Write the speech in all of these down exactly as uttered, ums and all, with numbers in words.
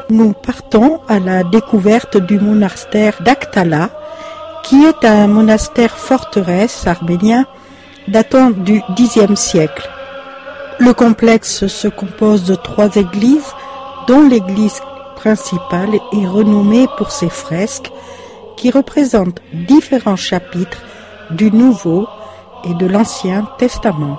nous partons à la découverte du monastère d'Aktala, qui est un monastère forteresse arménien datant du dixième siècle. Le complexe se compose de trois églises, dont l'église principale est renommée pour ses fresques qui représentent différents chapitres du Nouveau et de l'Ancien Testament.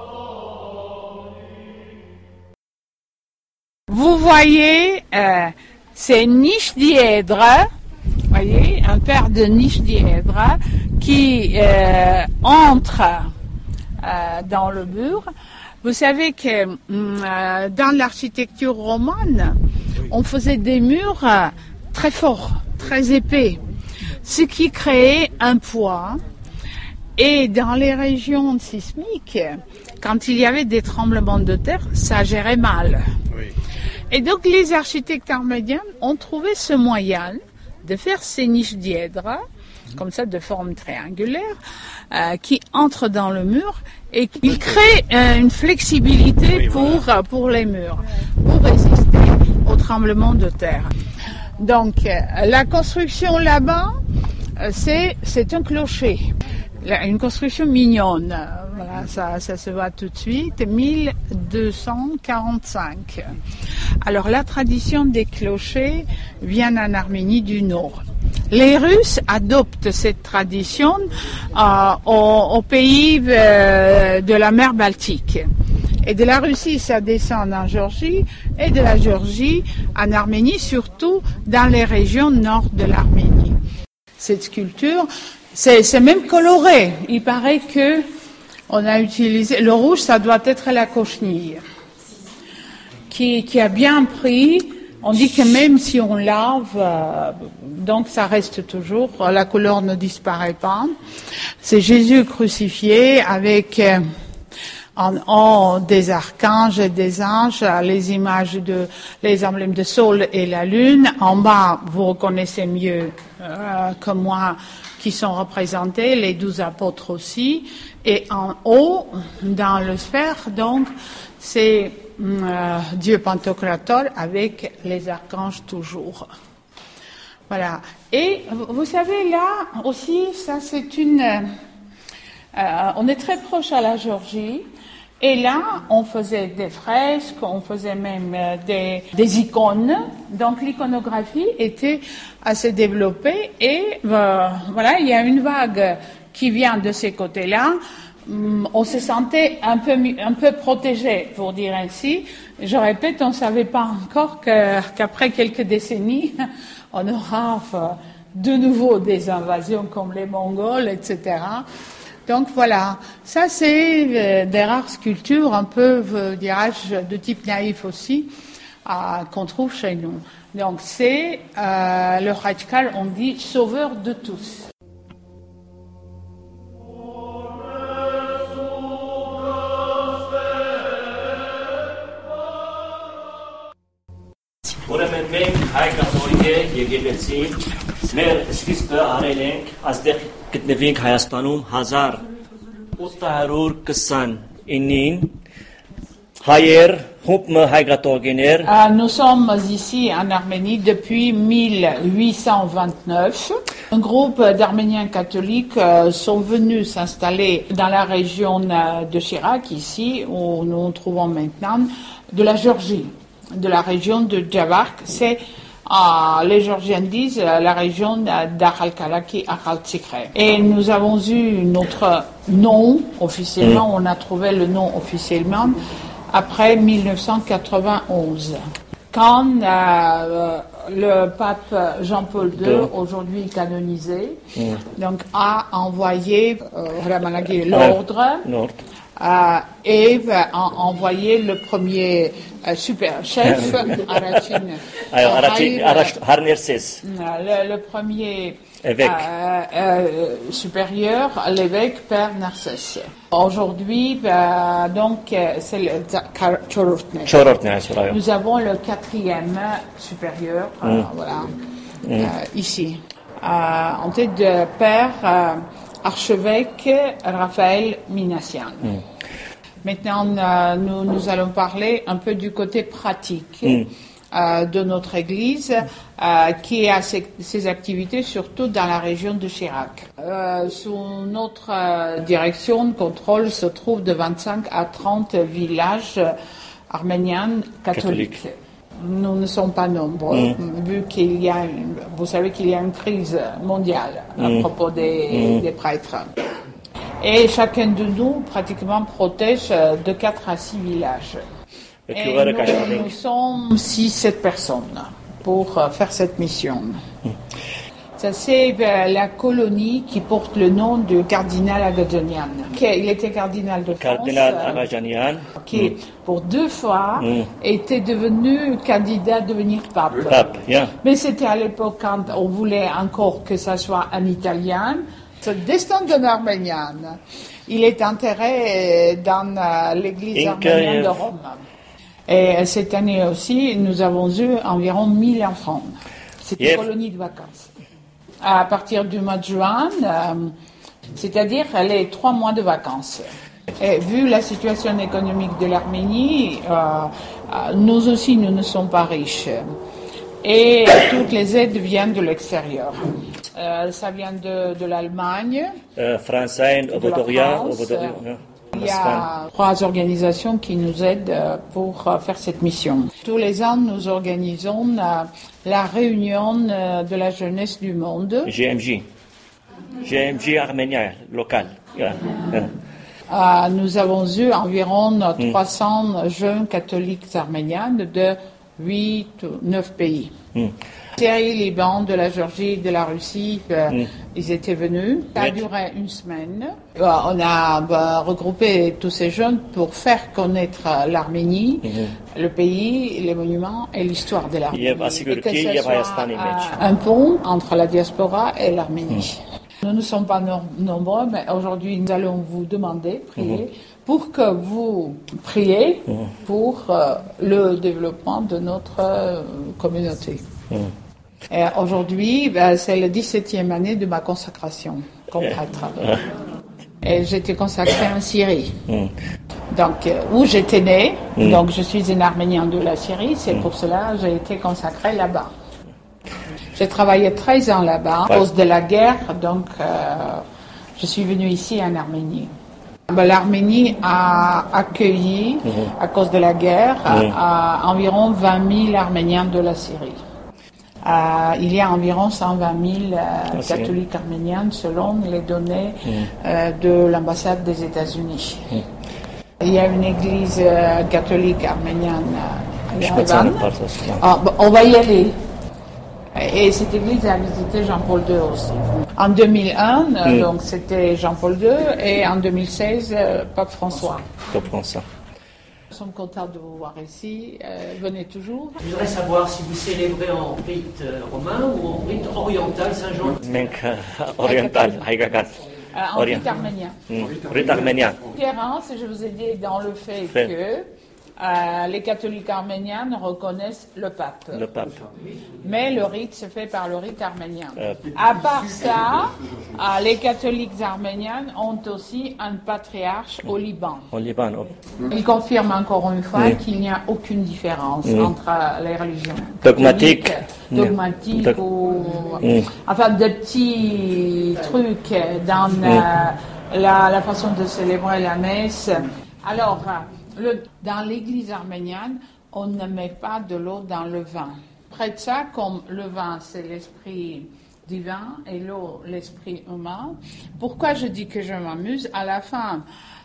Vous voyez, euh, c'est Nishdièdre, voyez, un père de Nishdièdre qui euh, entre euh, dans le mur. Vous savez que euh, dans l'architecture romane, on faisait des murs euh, très forts, très épais, ce qui créait un poids. Et dans les régions sismiques, quand il y avait des tremblements de terre, ça gérait mal. Oui. Et donc les architectes arméniens ont trouvé ce moyen de faire ces niches dièdres, comme ça de forme triangulaire, euh, qui entrent dans le mur et qui créent euh, une flexibilité oui, pour, voilà. pour les murs, pour résister aux tremblements de terre. Donc euh, la construction là-bas, euh, c'est, c'est un clocher. Une construction mignonne, voilà, ça, ça se voit tout de suite, mille deux cent quarante-cinq. Alors la tradition des clochers vient en Arménie du Nord. Les Russes adoptent cette tradition euh, au, au pays euh, de la mer Baltique. Et de la Russie, ça descend en Géorgie, et de la Géorgie en Arménie, surtout dans les régions nord de l'Arménie. Cette sculpture, C'est, c'est même coloré. Il paraît que on a utilisé le rouge, ça doit être la cochenille, qui, qui a bien pris. On dit que même si on lave, euh, donc ça reste toujours, la couleur ne disparaît pas. C'est Jésus crucifié avec euh, en haut des archanges et des anges, les images de, les emblèmes de Sol et la Lune. En bas, vous reconnaissez mieux euh, que moi, qui sont représentés, les douze apôtres aussi, et en haut, dans le sphère, donc, c'est euh, Dieu Pantocrator avec les archanges toujours. Voilà. Et vous savez, là aussi, ça c'est une... Euh, on est très proche à la Géorgie, et là, on faisait des fresques, on faisait même euh, des, des icônes. Donc, l'iconographie était assez développée et euh, voilà, il y a une vague qui vient de ces côtés-là. On se sentait un peu, un peu protégé, pour dire ainsi. Je répète, on ne savait pas encore que, qu'après quelques décennies, on aura enfin, de nouveau des invasions comme les Mongols, et cetera. Donc voilà, ça c'est euh, des rares sculptures, un peu, euh, dirais-je, de type naïf aussi, euh, qu'on trouve chez nous. Donc c'est euh, le Khachkar, on dit sauveur de tous. Ուրեմն մենք հայ կաթողիկե եկեղեցի մեր սկիզբը արել ենք այստեղ գտնվենք Հայաստանում հազար ութ հարյուր քսանինին հայեր խումբը հայ կաթողիկներ. Nous sommes ici en Arménie depuis mille huit cent vingt-neuf. Un groupe d'Arméniens catholiques sont venus s'installer dans la région de Chirac, ici où nous nous trouvons maintenant, de la Géorgie. De la région de Javark, c'est, euh, les Géorgiens disent, la région d'Akhalkalaki, Akhaltsikre. Et nous avons eu notre nom officiellement, on a trouvé le nom officiellement après mille neuf cent quatre-vingt-onze. Quand euh, le pape Jean-Paul deux, aujourd'hui canonisé, mm. donc a envoyé euh, l'ordre. Euh, et a envoyé le premier euh, super chef, Arachin, le, le premier évêque. Euh, euh, supérieur, l'évêque Père Narcisse. Aujourd'hui, euh, donc, c'est le Chorotne. Nous avons le quatrième supérieur, mm. euh, voilà, mm. euh, ici, euh, en tête de Père. Euh, archevêque Raphaël Minassian. Mm. Maintenant, euh, nous, nous allons parler un peu du côté pratique. Mm. euh, de notre Église euh, qui a ses, ses activités surtout dans la région de Chirac. Euh, sous notre euh, direction, contrôle se trouve de vingt-cinq à trente villages arméniens catholiques. Catholique. Nous ne sommes pas nombreux, mmh. vu qu'il y a, une, vous savez qu'il y a une crise mondiale à mmh. propos des, mmh. des prêtres. Et chacun de nous, pratiquement, protège de quatre à six villages. Et nous, nous sommes six sept personnes pour faire cette mission. Mmh. Ça, c'est la colonie qui porte le nom du cardinal Agajanian. Il était cardinal de France. Cardinal Agajanian. Qui, pour deux fois, mm. était devenu candidat à devenir pape. Pape, yeah. Mais c'était à l'époque quand on voulait encore que ça soit un Italien. Ce destin d'un Arménien, il est enterré dans l'église arménienne de Rome. Et cette année aussi, nous avons eu environ mille enfants. C'est une yep. colonie de vacances. À partir du mois de juin, euh, c'est-à-dire les trois mois de vacances. Et vu la situation économique de l'Arménie, euh, euh, nous aussi, nous ne sommes pas riches. Et toutes les aides viennent de l'extérieur. Euh, ça vient de, de l'Allemagne, euh, français, de la France. Il y a trois organisations qui nous aident pour faire cette mission. Tous les ans, nous organisons la réunion de la jeunesse du monde. G M J. G M J arménien, local. Yeah. Yeah. Euh, nous avons eu environ mm. trois cents jeunes catholiques arméniens de huit ou neuf pays. Mm. Syrie, Liban, de la Géorgie, de la Russie, euh, mm. ils étaient venus. Ça a duré une semaine. Euh, on a bah, regroupé tous ces jeunes pour faire connaître l'Arménie, mm-hmm. le pays, les monuments et l'histoire de l'Arménie. Et que ce soit euh, un pont entre la diaspora et l'Arménie. Mm. Nous ne sommes pas no- nombreux, mais aujourd'hui nous allons vous demander, prier, mm-hmm. pour que vous priez mm. pour euh, le développement de notre euh, communauté. Mm. Et aujourd'hui, ben, c'est la dix-septième année de ma consacration comme prêtre. Et j'étais consacrée en Syrie. Mm. Donc, euh, où j'étais née, mm. donc je suis une Arménienne de la Syrie, c'est mm. pour cela que j'ai été consacrée là-bas. J'ai travaillé treize ans là-bas à cause de la guerre, donc euh, je suis venue ici en Arménie. Ben, L'Arménie a accueilli, mm. à cause de la guerre, mm. à, à environ vingt mille Arméniens de la Syrie. Euh, il y a environ cent vingt mille euh, catholiques arméniens selon les données mm. euh, de l'ambassade des États-Unis. Mm. Il y a une église euh, catholique arménienne à Yerevan. Ah, bon, on va y aller. Et cette église a visité Jean-Paul deux aussi. En deux mille un, mm. euh, donc c'était Jean-Paul deux, et en deux mille seize, euh, Pape François. Pape François. Nous sommes contents de vous voir ici. Euh, venez toujours. Je voudrais savoir si vous célébrez en rite romain ou en rite oriental Saint-Jean. Menk oriental, Haïgagat. En rite arménien. Rite arménien. Différence, je vous ai dit dans le fait, fait. que euh, les catholiques arméniens reconnaissent le pape. Le pape. Mais le rite se fait par le rite arménien. Euh. À part ça, euh, les catholiques arméniens ont aussi un patriarche au Liban. Au Liban, oh. Il confirme encore une fois mm. qu'il n'y a aucune différence mm. entre les religions. Dogmatique. Dogmatique mm. ou... Mm. Enfin, des petits trucs dans mm. euh, la, la façon de célébrer la messe. Alors... Le, dans l'église arménienne, on ne met pas de l'eau dans le vin. Près de ça, comme le vin, c'est l'esprit divin et l'eau, l'esprit humain. Pourquoi je dis que je m'amuse? À la fin,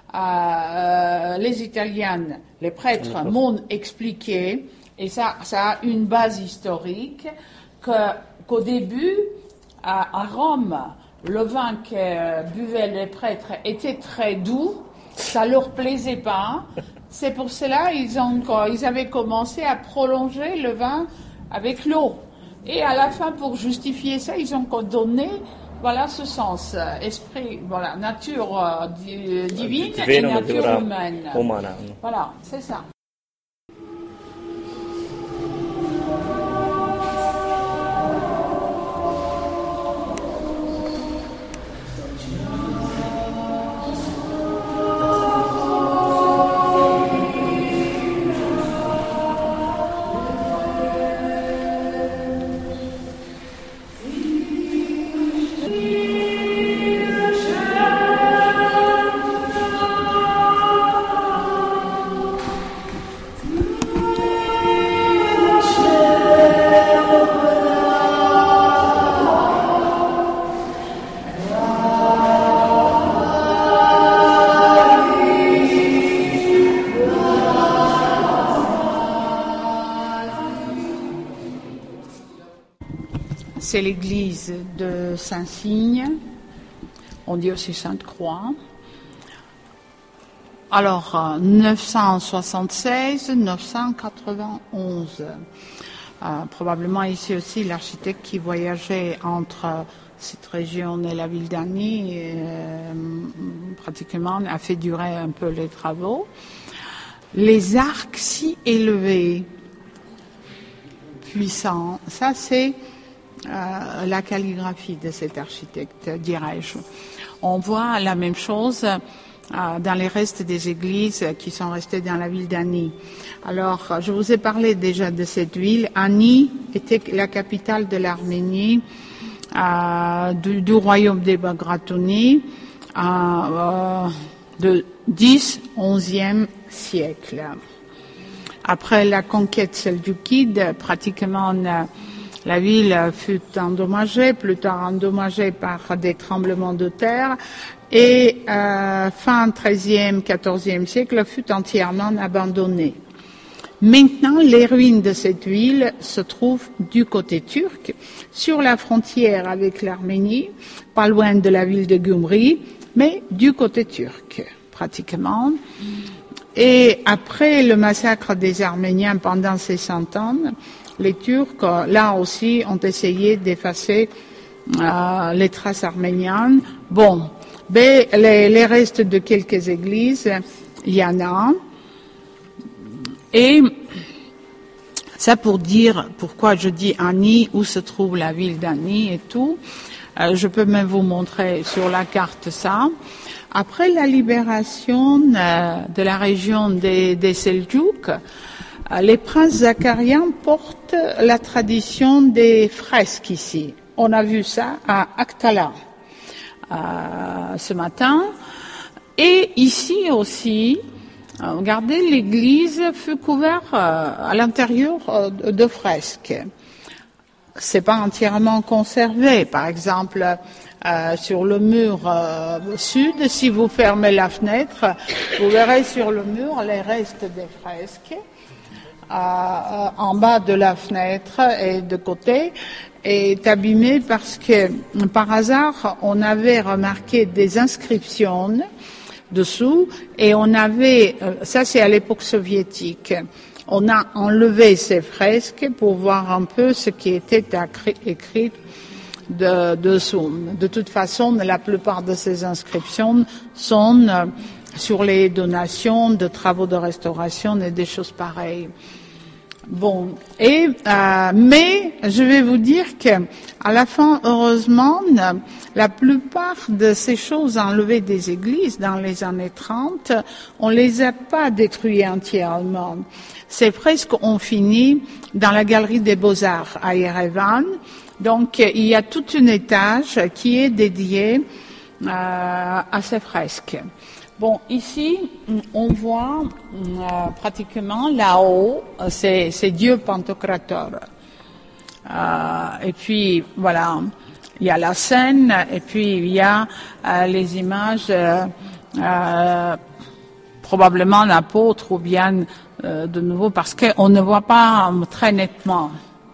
euh, les Italiennes, les prêtres m'ont expliqué, et ça, ça a une base historique, que, qu'au début, à, à Rome, le vin que buvaient les prêtres était très doux, ça leur plaisait pas. C'est pour cela qu'ils ont, ils avaient commencé à prolonger le vin avec l'eau. Et à la fin, pour justifier ça, ils ont donné, voilà, ce sens, esprit, voilà, nature euh, divine et nature humaine. Voilà, c'est ça. c'est l'église de Saint-Cygne. On dit aussi Sainte-Croix. Alors, neuf cent soixante-seize à neuf cent quatre-vingt-onze. Euh, probablement ici aussi l'architecte qui voyageait entre cette région et la ville d'Ani, euh, pratiquement, a fait durer un peu les travaux. Les arcs si élevés, puissants, ça c'est euh, la calligraphie de cet architecte, dirais-je. On voit la même chose euh, dans les restes des églises qui sont restées dans la ville d'Ani. Alors, je vous ai parlé déjà de cette ville. Ani était la capitale de l'Arménie, euh, du, du royaume des Bagratouni, euh, euh, de dix onzième siècle. Après la conquête seljoukide, pratiquement euh, la ville fut endommagée, plus tard endommagée par des tremblements de terre, et euh, fin treizième, quatorzième siècle fut entièrement abandonnée. Maintenant, les ruines de cette ville se trouvent du côté turc, sur la frontière avec l'Arménie, pas loin de la ville de Gyumri, mais du côté turc, pratiquement. Et après le massacre des Arméniens pendant ces cent ans, les Turcs, là aussi, ont essayé d'effacer euh, les traces arméniennes. Bon, mais les, les restes de quelques églises, il y en a. Et ça pour dire pourquoi je dis Ani, où se trouve la ville d'Ani et tout. Euh, je peux même vous montrer sur la carte ça. Après la libération euh, de la région des, des Seldjouks, euh, les princes zakariens portent la tradition des fresques ici. On a vu ça à Aktala euh, ce matin. Et ici aussi, euh, regardez, l'église fut couverte euh, à l'intérieur euh, de fresques. C'est pas entièrement conservé. Par exemple, euh, sur le mur euh, sud, si vous fermez la fenêtre, vous verrez sur le mur les restes des fresques euh, euh, en bas de la fenêtre et de côté, est abîmé parce que par hasard on avait remarqué des inscriptions dessous et on avait, euh, ça c'est à l'époque soviétique. On a enlevé ces fresques pour voir un peu ce qui était écrit de, dessous. De toute façon, la plupart de ces inscriptions sont sur les donations de travaux de restauration et des choses pareilles. Bon, et euh, mais je vais vous dire que à la fin, heureusement, la plupart de ces choses enlevées des églises dans les années trente, on les a pas détruites entièrement. Ces fresques ont fini dans la galerie des Beaux-Arts à Erevan. Donc, il y a tout un étage qui est dédié euh, à ces fresques. Bon, ici, on voit euh, pratiquement là-haut, c'est, c'est Dieu Pantocrator. Euh, et puis, voilà, il y a la scène, et puis il y a euh, les images, euh, euh, probablement l'apôtre ou bien euh, de nouveau, parce qu'on ne voit pas très nettement.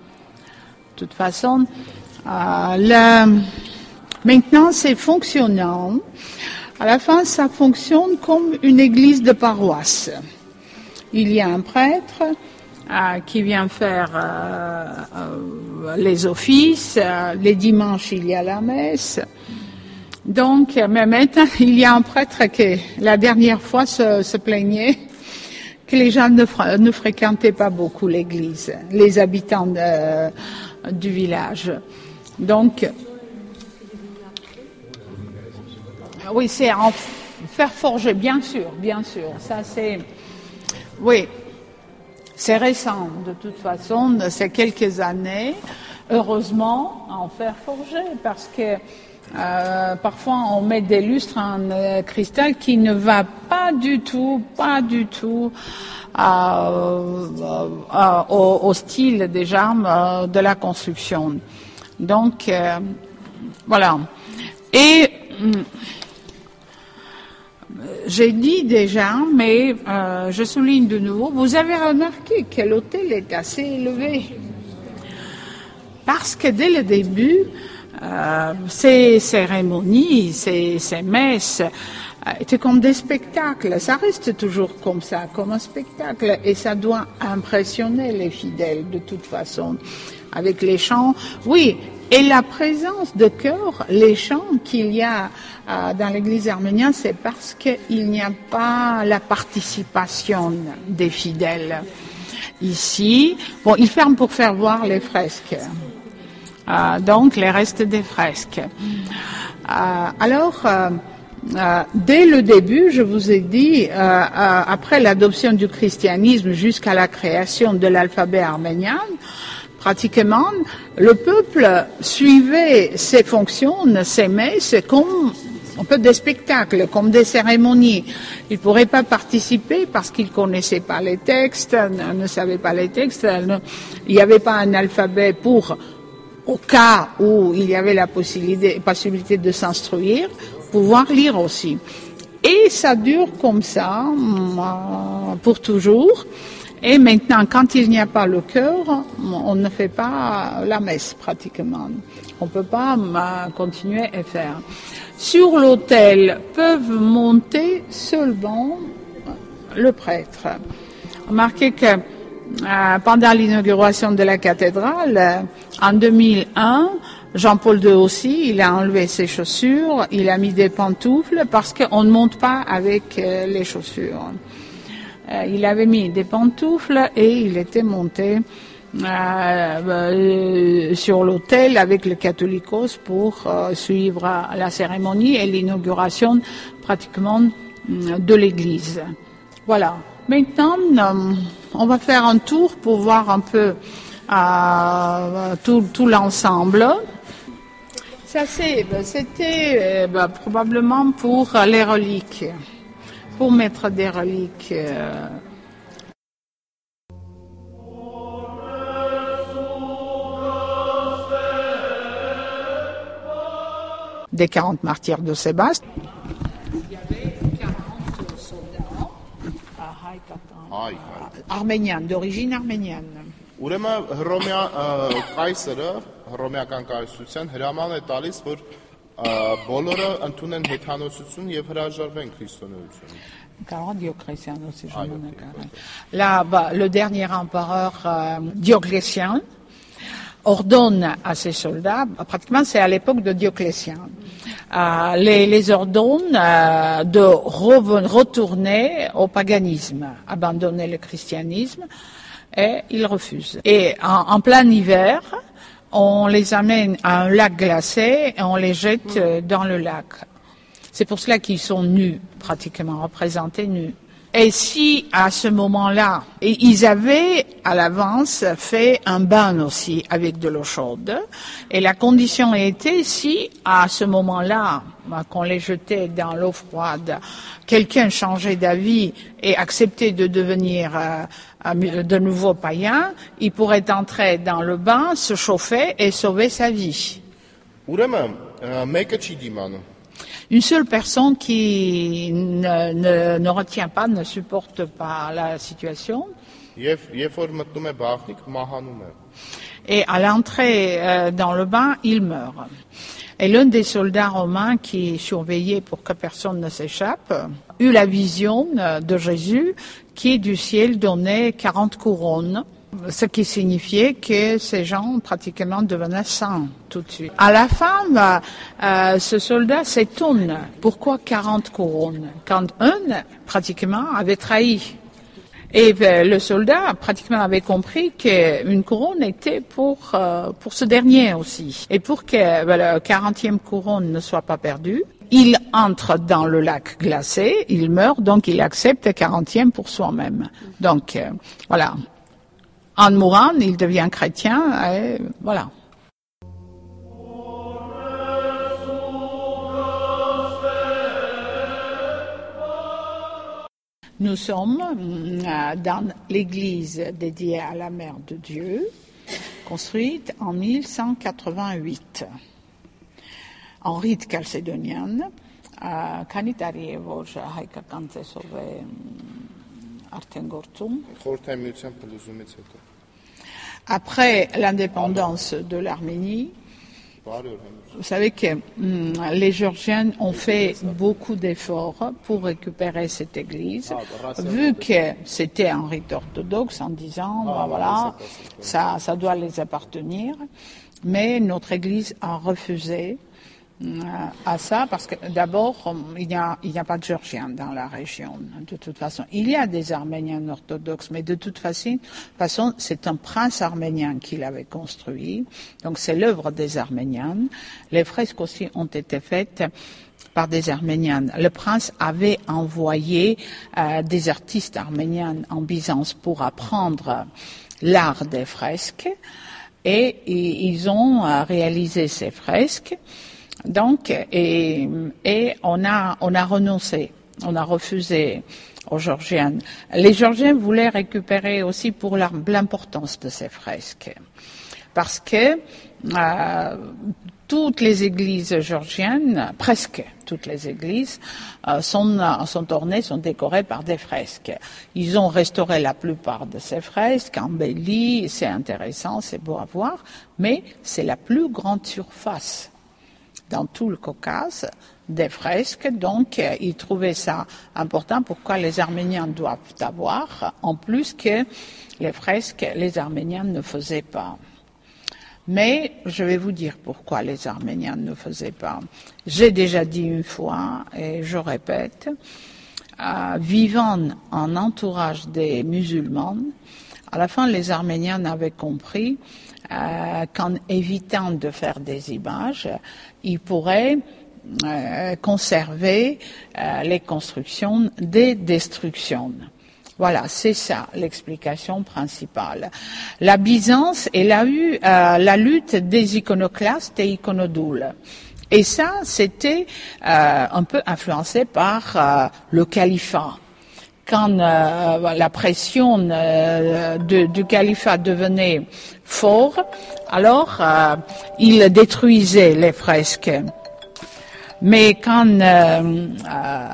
De toute façon, euh, le, maintenant c'est fonctionnant. À la fin, ça fonctionne comme une église de paroisse. Il y a un prêtre euh, qui vient faire euh, euh, les offices. Euh, les dimanches, il y a la messe. Donc, mais maintenant, il y a un prêtre qui, la dernière fois, se, se plaignait que les gens ne, fr- ne fréquentaient pas beaucoup l'église, les habitants de, du village. Donc, oui, c'est en fer forgé, bien sûr, bien sûr. Ça, c'est, oui, c'est récent, de toute façon, c'est quelques années. Heureusement, en fer forgé, parce que euh, parfois on met des lustres en euh, cristal qui ne va pas du tout, pas du tout euh, euh, au, au style déjà euh, de la construction. Donc, euh, voilà. Et j'ai dit déjà, mais euh, je souligne de nouveau, vous avez remarqué que l'hôtel est assez élevé. Parce que dès le début, euh, ces cérémonies, ces, ces messes euh, étaient comme des spectacles. Ça reste toujours comme ça, comme un spectacle. Et ça doit impressionner les fidèles de toute façon. Avec les chants, oui. Et la présence de chœur, les chants qu'il y a euh, dans l'église arménienne, c'est parce qu'il n'y a pas la participation des fidèles. Ici, bon, ils ferment pour faire voir les fresques, euh, donc les restes des fresques. Euh, alors, euh, euh, dès le début, je vous ai dit, euh, euh, après l'adoption du christianisme jusqu'à la création de l'alphabet arménien, pratiquement, le peuple suivait ses fonctions, ses messes, comme un peu des spectacles, comme des cérémonies. Il ne pourrait pas participer parce qu'il ne connaissait pas les textes, ne, ne savait pas les textes. Ne, il n'y avait pas un alphabet pour, au cas où il y avait la possibilité, possibilité de s'instruire, pouvoir lire aussi. Et ça dure comme ça, pour toujours. Et maintenant, quand il n'y a pas le chœur, on ne fait pas la messe pratiquement. On ne peut pas continuer à faire. Sur l'autel peuvent monter seulement le prêtre. Remarquez que euh, pendant l'inauguration de la cathédrale, euh, en deux mille un, Jean-Paul deux aussi, il a enlevé ses chaussures, il a mis des pantoufles parce qu'on ne monte pas avec euh, les chaussures. Euh, il avait mis des pantoufles et il était monté euh, euh, sur l'autel avec le catholicos pour euh, suivre la cérémonie et l'inauguration pratiquement euh, de l'église. Voilà. Maintenant, euh, on va faire un tour pour voir un peu euh, tout, tout l'ensemble. Ça, c'est, c'était euh, bah, probablement pour les reliques. Pour mettre des reliques. Euh... des quarante martyrs de Sébaste. Il y avait quarante soldats arméniens, d'origine arménienne. Ուրեմն Հռոմեա կայսրը, հռոմեական կայսրության հրաման է տալիս, որ բոլորը ընդունեն հեթանոսություն եւ հրաժարվեն քրիստոնեությունից. Dioclétien aussi, je m'en ai. Là, bah, le dernier empereur euh, Dioclétien ordonne à ses soldats, pratiquement c'est à l'époque de Dioclétien, euh, les, les ordonne euh, de re- retourner au paganisme, abandonner le christianisme, et ils refusent. Et en, en plein hiver, on les amène à un lac glacé et on les jette dans le lac. C'est pour cela qu'ils sont nus, pratiquement représentés nus. Et si à ce moment-là, et ils avaient à l'avance fait un bain aussi avec de l'eau chaude, et la condition était si à ce moment-là, qu'on les jetait dans l'eau froide, quelqu'un changeait d'avis et acceptait de devenir euh, de nouveau païen, il pourrait entrer dans le bain, se chauffer et sauver sa vie. Une seule personne qui ne, ne, ne retient pas, ne supporte pas la situation. Et à l'entrée euh, dans le bain, il meurt. Et l'un des soldats romains qui surveillait pour que personne ne s'échappe eut la vision de Jésus qui du ciel donnait quarante couronnes. Ce qui signifiait que ces gens pratiquement devenaient saints tout de suite. À la fin, euh, ce soldat s'étonne. Pourquoi quarante couronnes? Quand un, pratiquement, avait trahi. Et euh, le soldat, pratiquement, avait compris qu'une couronne était pour, euh, pour ce dernier aussi. Et pour que euh, la quarantième couronne ne soit pas perdue, il entre dans le lac glacé, il meurt, donc il accepte la quarantième pour soi-même. Donc, euh, voilà. En mourant, il devient chrétien, et voilà. Nous sommes dans l'église dédiée à la Mère de Dieu, construite en mille cent quatre-vingt-huit, en rite chalcédonien. Քանի տարի է որ հայկական ծեսով է արդեն գործում? Խորհրդային միության փլուզումից հետո. après l'indépendance de l'Arménie, vous savez que hum, les Géorgiens ont fait beaucoup d'efforts pour récupérer cette église, vu que c'était un rite orthodoxe en disant, ben voilà, ça, ça doit les appartenir. Mais notre église a refusé euh, à ça parce que d'abord, il n'y a, il n'y a pas de Géorgiens dans la région, de toute façon. Il y a des Arméniens orthodoxes, mais de toute façon, façon c'est un prince arménien qui l'avait construit. Donc c'est l'œuvre des Arméniens. Les fresques aussi ont été faites par des Arméniens. Le prince avait envoyé euh, des artistes arméniens en Byzance pour apprendre l'art des fresques. Et, et ils ont euh, réalisé ces fresques. Donc, et, et on a, on a renoncé, on a refusé aux Géorgiens. Les Géorgiens voulaient récupérer aussi pour l'importance de ces fresques, parce que euh, toutes les églises géorgiennes, presque toutes les églises, euh, sont, sont ornées, sont décorées par des fresques. Ils ont restauré la plupart de ces fresques, embellies, c'est intéressant, c'est beau à voir, mais c'est la plus grande surface dans tout le Caucase des fresques, donc euh, ils trouvaient ça important. Pourquoi les Arméniens doivent avoir, en plus que les fresques, les Arméniens ne faisaient pas. Mais je vais vous dire pourquoi les Arméniens ne faisaient pas. J'ai déjà dit une fois, et je répète, euh, vivant en entourage des musulmans, à la fin les Arméniens avaient compris euh, qu'en évitant de faire des images, ils pourraient euh, conserver euh, les constructions des destructions. Voilà, c'est ça l'explication principale. La Byzance, elle a eu euh, la lutte des iconoclastes et iconodoules. Et ça, c'était euh, un peu influencé par euh, le califat. Quand euh, la pression euh, de, du califat devenait fort, alors euh, il détruisait les fresques. Mais quand euh, euh,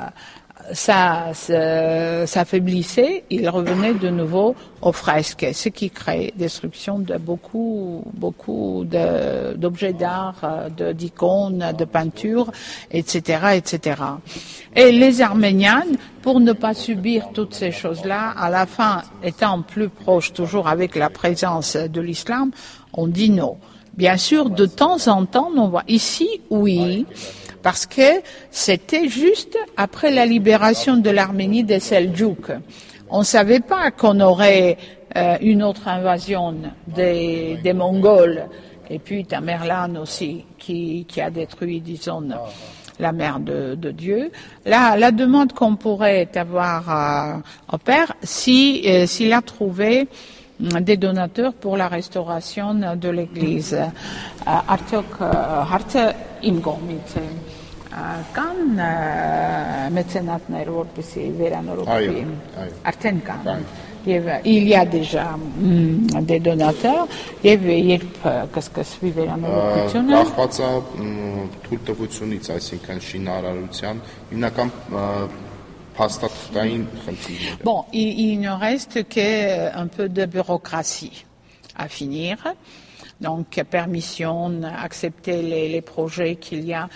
ça s'affaiblissait, il revenait de nouveau aux fresques, ce qui crée destruction de beaucoup, beaucoup d'objets d'art, d'icônes, de peintures, et cetera, et cetera. Et les Arméniens, pour ne pas subir toutes ces choses-là, à la fin, étant plus proches toujours avec la présence de l'islam, on dit non. Bien sûr, de temps en temps, on voit ici, oui, parce que c'était juste après la libération de l'Arménie des Seldjouks. On ne savait pas qu'on aurait euh, une autre invasion des, des Mongols, et puis Tamerlan aussi, qui, qui a détruit, disons, la mère de, de Dieu. La, la demande qu'on pourrait avoir euh, au Père, si, euh, s'il a trouvé des donateurs pour la restauration de l'église. Արդյոք հարցը իմ կողմից է, կան մեծենատներ, որպեսզի վերանորոգվի, արդեն կան, եւ il y a déjà des donateurs, եւ երբ կսկսվի վերանորոգությունը, կախված է թույլտվությունից, այսինքն շինարարության, հիմնական Bon, il, il ne reste qu'un peu de bureaucratie à finir. Donc, permission, accepter les, les projets qu'il y a.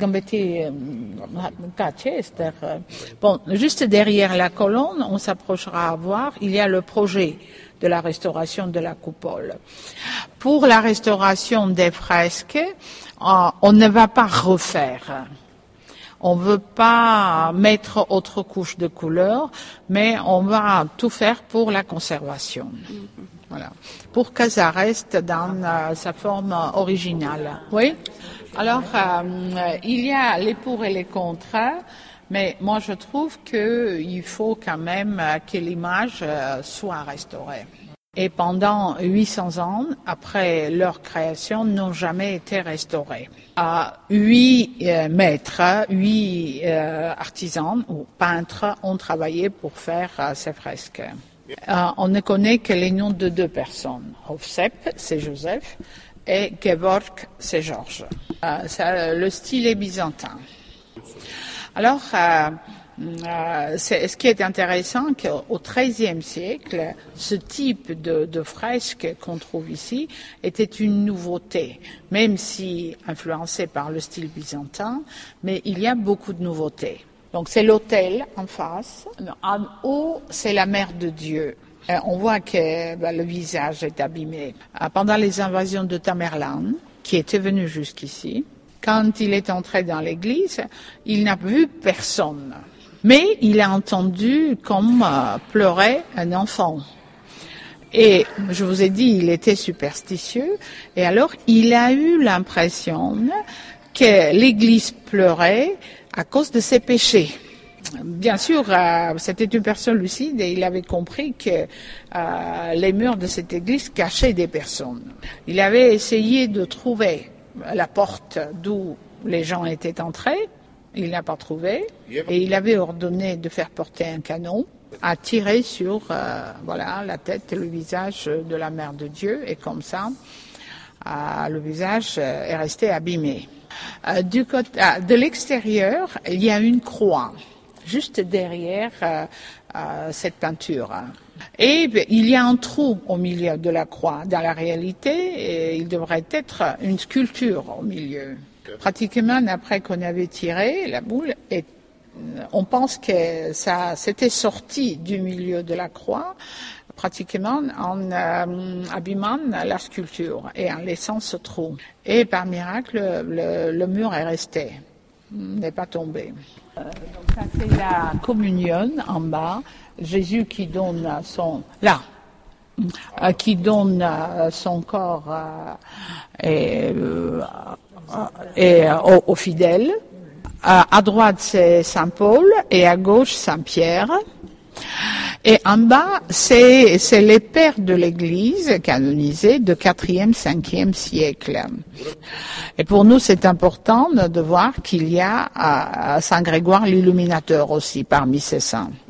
Bon, juste derrière la colonne, on s'approchera à voir, il y a le projet de la restauration de la coupole. Pour la restauration des fresques, on ne va pas refaire. On ne veut pas mettre autre couche de couleur, mais on va tout faire pour la conservation. Voilà. Pour que ça reste dans euh, sa forme originale. Oui. Alors, euh, il y a les pour et les contre, mais moi je trouve qu'il faut quand même que l'image euh, soit restaurée. Et pendant huit cents ans, après leur création, n'ont jamais été restaurés. Euh, huit euh, maîtres, huit euh, artisans ou peintres ont travaillé pour faire euh, ces fresques. Euh, on ne connaît que les noms de deux personnes. Hovsepp, c'est Joseph, et Gevorg, c'est Georges. Euh, ça, le style est byzantin. Alors, euh, Euh, c'est, ce qui est intéressant, qu'au treizième siècle, ce type de, de fresque qu'on trouve ici était une nouveauté, même si influencé par le style byzantin, mais il y a beaucoup de nouveautés. Donc c'est l'autel en face, en haut c'est la mère de Dieu. Et on voit que ben, le visage est abîmé. Pendant les invasions de Tamerlan, qui était venu jusqu'ici, quand il est entré dans l'église, il n'a vu personne. Mais il a entendu comme euh, pleurait un enfant. Et je vous ai dit, il était superstitieux. Et alors, il a eu l'impression que l'Église pleurait à cause de ses péchés. Bien sûr, euh, c'était une personne lucide et il avait compris que euh, les murs de cette église cachaient des personnes. Il avait essayé de trouver la porte d'où les gens étaient entrés. Il n'a pas trouvé et il avait ordonné de faire porter un canon à tirer sur euh, voilà, la tête et le visage de la Mère de Dieu et comme ça, euh, le visage est resté abîmé. Euh, du côté, euh, de l'extérieur, il y a une croix juste derrière euh, euh, cette peinture. Et il y a un trou au milieu de la croix. Dans la réalité, il devrait être une sculpture au milieu. Pratiquement, après qu'on avait tiré la boule, et on pense que ça s'était sorti du milieu de la croix, pratiquement en euh, abîmant la sculpture et en laissant ce trou. Et par miracle, le, le mur est resté, n'est pas tombé. Euh, donc ça c'est la communion en bas, Jésus qui donne son là, euh, qui donne euh, son corps euh, et, euh, et euh, aux, aux fidèles. À, à droite c'est Saint Paul et à gauche Saint Pierre. Et en bas, c'est, c'est les pères de l'Église canonisés de quatrième, cinquième siècle. Et pour nous, c'est important de voir qu'il y a à Saint Grégoire l'Illuminateur aussi parmi ces saints.